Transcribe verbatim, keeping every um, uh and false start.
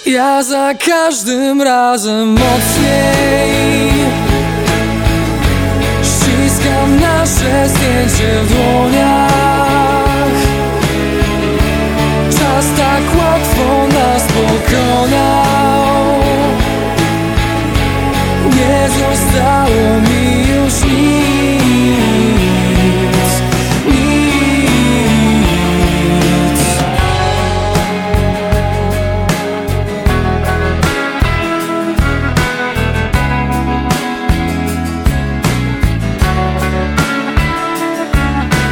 Ja za każdym razem mocniej ściskam nasze zdjęcie w dłoniach. Czas tak łatwo nas pokonał. Nie zostało mi już nic.